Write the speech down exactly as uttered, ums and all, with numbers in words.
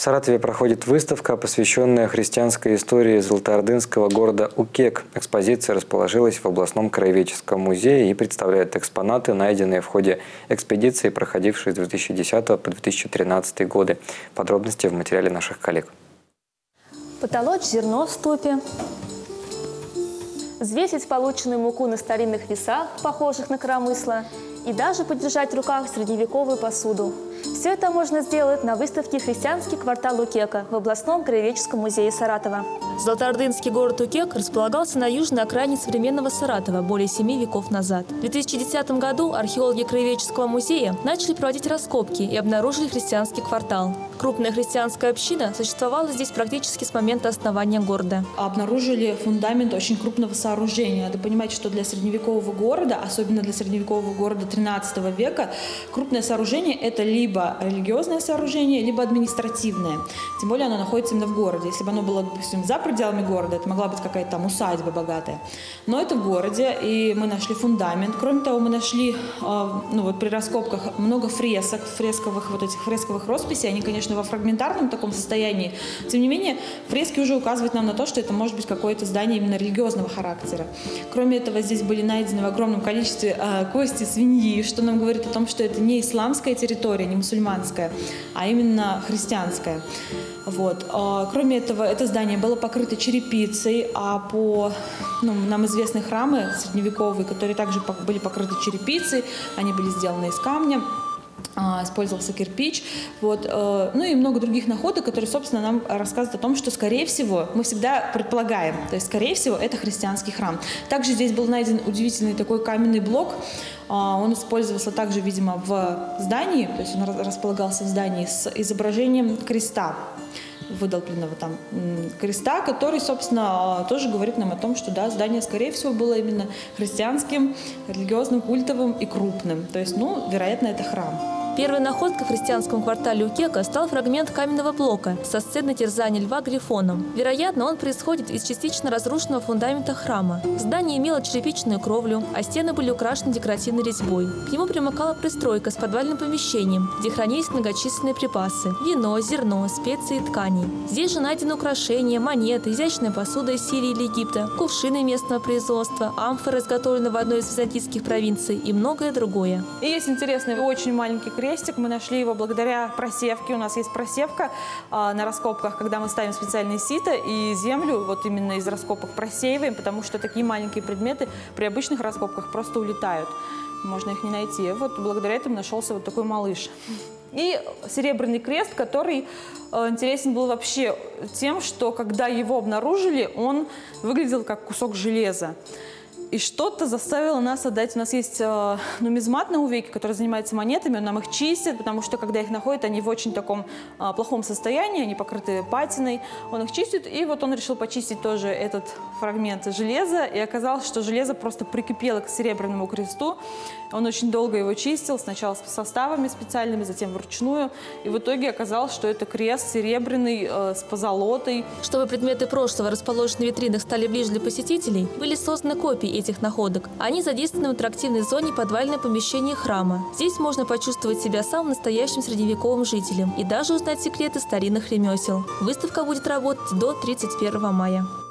В Саратове проходит выставка, посвященная христианской истории золотоордынского города Укек. Экспозиция расположилась в областном краеведческом музее и представляет экспонаты, найденные в ходе экспедиции, проходившей с две тысячи десятого по две тысячи тринадцатый годы. Подробности в материале наших коллег. Потолочь зерно в ступе, взвесить полученную муку на старинных весах, похожих на коромысло, и даже подержать в руках средневековую посуду. Все это можно сделать на выставке «Христианский квартал Укека» в областном краеведческом музее Саратова. Золотоордынский город Укек располагался на южной окраине современного Саратова более семи веков назад. В две тысячи десятом году археологи краеведческого музея начали проводить раскопки и обнаружили христианский квартал. Крупная христианская община существовала здесь практически с момента основания города. Обнаружили фундамент очень крупного сооружения. Надо понимать, что для средневекового города, особенно для средневекового города тринадцатого века, крупное сооружение – это либо религиозное сооружение, либо административное. Тем более оно находится именно в городе. Если бы оно было, допустим, за пределами города, это могла быть какая-то там усадьба богатая. Но это в городе, и мы нашли фундамент. Кроме того, мы нашли, ну вот при раскопках, много фресок, фресковых, вот этих фресковых росписей. Они, конечно, во фрагментарном таком состоянии. Тем не менее, фрески уже указывают нам на то, что это может быть какое-то здание именно религиозного характера. Кроме этого, здесь были найдены в огромном количестве э, кости свиньи, что нам говорит о том, что это не исламская территория, не мусульманская, а именно христианская. Вот. Кроме этого, это здание было покрыто черепицей, а по ну, нам известны храмы средневековые, которые также были покрыты черепицей, они были сделаны из камня. Использовался кирпич, вот, ну и много других находок, которые, собственно, нам рассказывают о том, что, скорее всего, мы всегда предполагаем, то есть, скорее всего, это христианский храм. Также здесь был найден удивительный такой каменный блок, он использовался также, видимо, в здании, то есть он располагался в здании с изображением креста, выдолбленного там креста, который, собственно, тоже говорит нам о том, что да, здание, скорее всего, было именно христианским, религиозным, культовым и крупным. То есть, ну, вероятно, это храм. Первой находкой в христианском квартале Укека стал фрагмент каменного блока со сцены терзания льва грифоном. Вероятно, он происходит из частично разрушенного фундамента храма. Здание имело черепичную кровлю, а стены были украшены декоративной резьбой. К нему примыкала пристройка с подвальным помещением, где хранились многочисленные припасы – вино, зерно, специи и ткани. Здесь же найдены украшения, монеты, изящная посуда из Сирии или Египта, кувшины местного производства, амфоры, изготовленные в одной из византийских провинций и многое другое. И есть интересный, очень маленький крестик. Мы нашли его благодаря просевке. У нас есть просевка а, на раскопках, когда мы ставим специальные сито и землю вот именно из раскопок просеиваем, потому что такие маленькие предметы при обычных раскопках просто улетают. Можно их не найти. Вот благодаря этому нашелся вот такой малыш. И серебряный крест, который э, интересен был вообще тем, что когда его обнаружили, он выглядел как кусок железа. И что-то заставило нас отдать. У нас есть э, нумизмат на Увеке, который занимается монетами, он нам их чистит, потому что, когда их находят, они в очень таком э, плохом состоянии, они покрыты патиной. Он их чистит, и вот он решил почистить тоже этот фрагмент железа, и оказалось, что железо просто прикипело к серебряному кресту. Он очень долго его чистил, сначала с составами специальными, затем вручную, и в итоге оказалось, что это крест серебряный э, с позолотой. Чтобы предметы прошлого, расположенные в витринах, стали ближе для посетителей, были созданы копии этих находок. Они задействованы в интерактивной зоне подвальное помещение храма. Здесь можно почувствовать себя самым настоящим средневековым жителем и даже узнать секреты старинных ремесел. Выставка будет работать до тридцать первого мая.